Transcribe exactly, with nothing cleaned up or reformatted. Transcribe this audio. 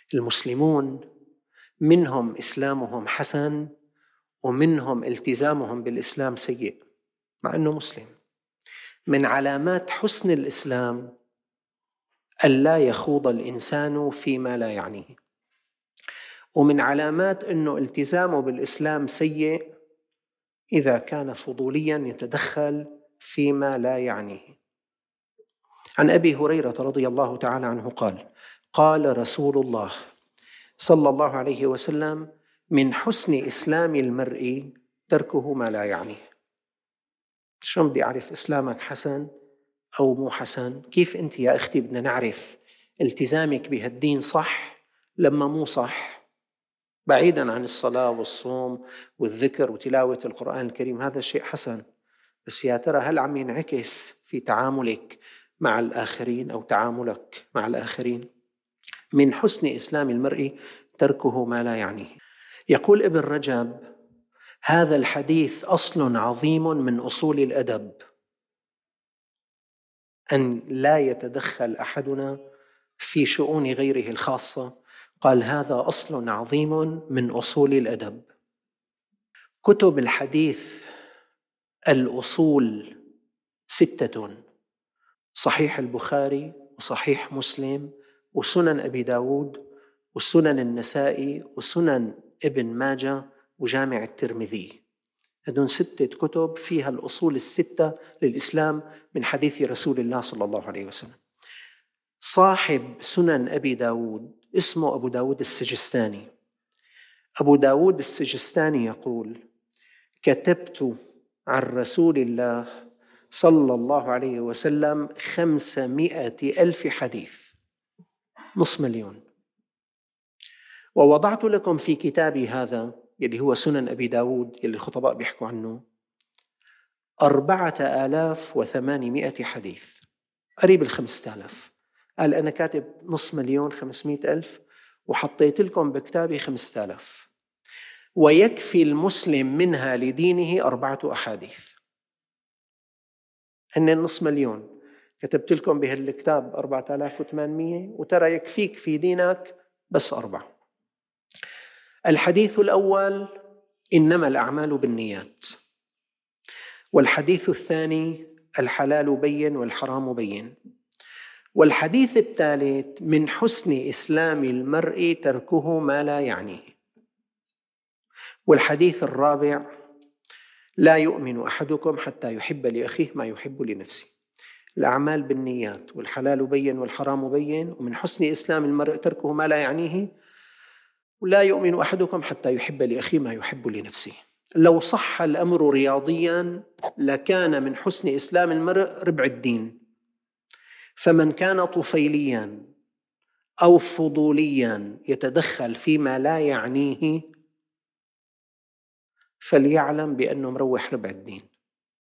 المسلمون منهم إسلامهم حسن ومنهم التزامهم بالإسلام سيء مع أنه مسلم. من علامات حسن الإسلام ألا يخوض الإنسان فيما لا يعنيه، ومن علامات أنه التزامه بالإسلام سيء إذا كان فضوليا يتدخل فيما لا يعنيه. عن أبي هريرة رضي الله تعالى عنه قال: قال رسول الله صلى الله عليه وسلم: من حسن إسلام المرء تركه ما لا يعنيه. شلون بدي أعرف إسلامك حسن أو مو حسن؟ كيف أنت يا أختي بدنا نعرف التزامك بهالدين صح لما مو صح؟ بعيدا عن الصلاة والصوم والذكر وتلاوة القرآن الكريم، هذا شيء حسن، بس يا ترى هل عم ينعكس في تعاملك مع الآخرين أو تعاملك مع الآخرين؟ من حسن إسلام المرء تركه ما لا يعنيه. يقول ابن رجب: هذا الحديث أصل عظيم من أصول الأدب، أن لا يتدخل أحدنا في شؤون غيره الخاصة. قال: هذا أصل عظيم من أصول الأدب. كتب الحديث الأصول ستة: صحيح البخاري وصحيح مسلم وسنن أبي داود وسنن النسائي وسنن ابن ماجه وجامع الترمذي. هذون ستة كتب فيها الأصول الستة للإسلام من حديث رسول الله صلى الله عليه وسلم. صاحب سنن أبي داود اسمه أبو داود السجستاني. أبو داود السجستاني يقول: كتبت عن رسول الله صلى الله عليه وسلم خمسمائة ألف حديث، نصف مليون، ووضعت لكم في كتابي هذا يلي هو سنن أبي داود يلي الخطباء بيحكوا عنه أربعة آلاف وثمانمائة حديث، قريب الخمسة آلاف. قال: أنا كاتب نصف مليون خمسمائة ألف وحطيت لكم بكتابي خمسة آلاف، ويكفي المسلم منها لدينه أربعة أحاديث. هن النصف مليون كتبت لكم بهالكتاب أربعة آلاف وثمانمائة، وترى يكفيك في دينك بس أربعة. الحديث الأول: إنما الأعمال بالنيات. والحديث الثاني: الحلال بين والحرام بين. والحديث الثالث: من حسن إسلام المرء تركه ما لا يعنيه. والحديث الرابع: لا يؤمن أحدكم حتى يحب لأخيه ما يحب لنفسه. الأعمال بالنيات والحلال بين والحرام بين، ومن حسن إسلام المرء تركه ما لا يعنيه، ولا يؤمن أحدكم حتى يحب لأخيه ما يحب لنفسه. لو صح الأمر رياضيا لكان من حسن إسلام المرء ربع الدين. فمن كان طفيليا أو فضوليا يتدخل فيما لا يعنيه فليعلم بأنه مروح ربع الدين.